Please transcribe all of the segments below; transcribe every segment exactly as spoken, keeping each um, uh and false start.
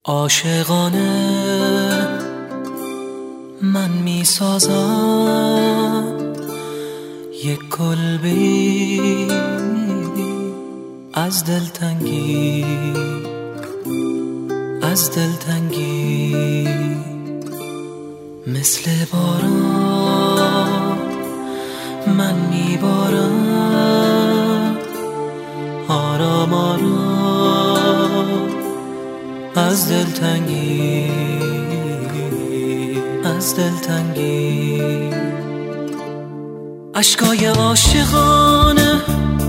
عاشقانه من می سازم یک کلبه از دلتنگی، از دلتنگی. مثل باران من می بارم آرام آرام از دلتنگی، از دلتنگی. اشکای عاشقانه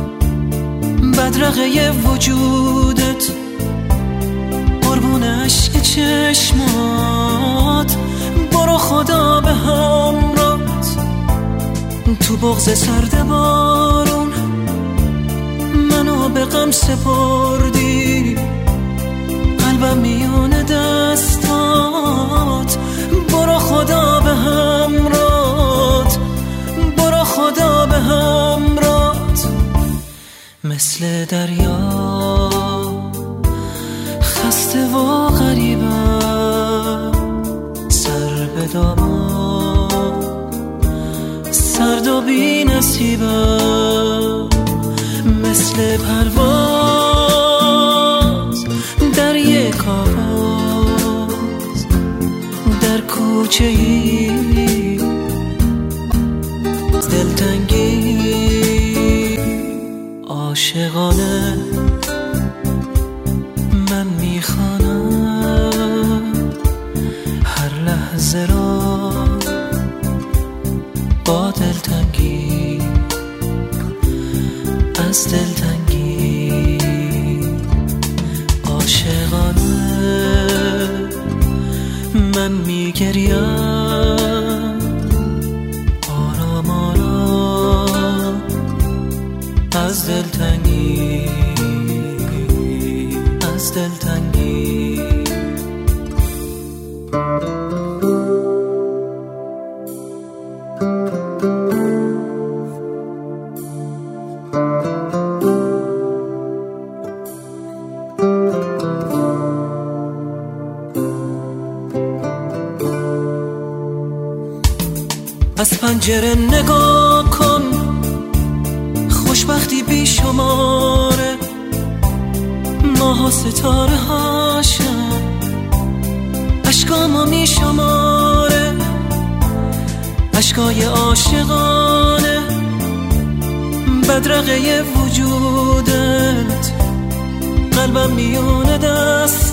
بدرقه وجودت، قربون عشق چشمات، برو خدا به همراهت. تو بغض سرد بارون منو به غم سپردی، قلبم میون دستات، برو خدا به همراهت، برو خدا به همراهت. مثل دریا خسته و غریبم، سر به دامان سرد و بی نصیبم. مثل پرواز در یک آواز در کوچه ای دلتنگی. عاشقانه من میخوانم هر لحظه را با دلتنگی، از دلتنگی. عاشقانه من میگریم آرام آرام از دلتنگی، از دلتنگی. از پنجره نگاه کن، خوشبختی بی شماره، ماها ستاره هاشم، اشکامو می شماره. اشکای عاشقانه بدرقه وجودت، قلبم میونه دست